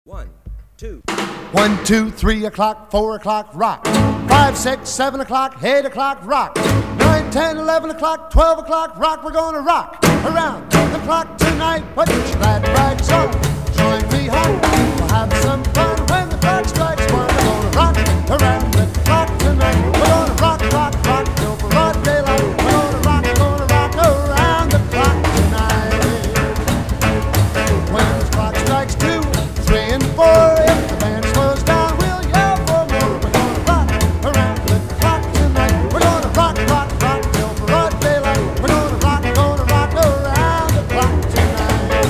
1, 2. 1, 2, 3 o'clock, 4 o'clock, rock. 5, 6, 7 o'clock, 8 o'clock, rock. 9, 10, 11 o'clock, 12 o'clock, rock. We're gonna rock around the clock tonight. Put your glad rags on, join me home. We'll have some fun when the clock strikes 1. We're gonna rock around the clock tonight. We're gonna rock, rock, rock till broad daylight. We're gonna rock around the clock tonight. When the clock strikes 2, 3 and 4, if the band slows down, we'll yell for more. We're gonna rock around the clock tonight. We're gonna rock, rock, rock till broad daylight. We're gonna rock around the clock tonight.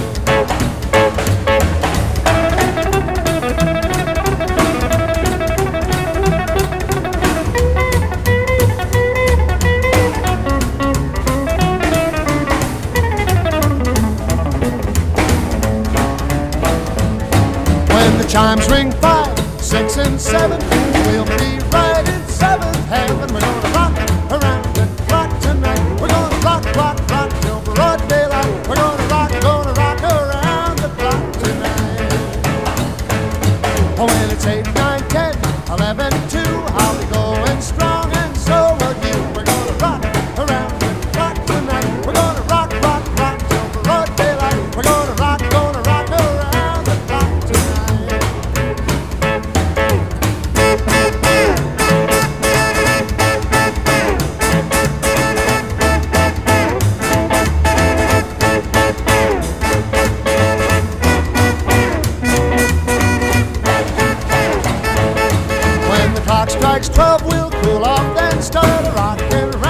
When the chimes ring 5, 6 and 7, we'll be right in 7th heaven. We're gonna rock around the clock tonight. We're gonna rock, rock, rock till broad daylight. We're gonna rock around the clock tonight. Oh, when it's 8, 9, 10, 11, 2, I'll be going strong and so will you. We're gonna rock around the clock tonight. We're gonna rock, rock, rock till broad daylight. We're gonna rock around the clock tonight. When the clock strikes 12, we'll cool off, then start rocking around.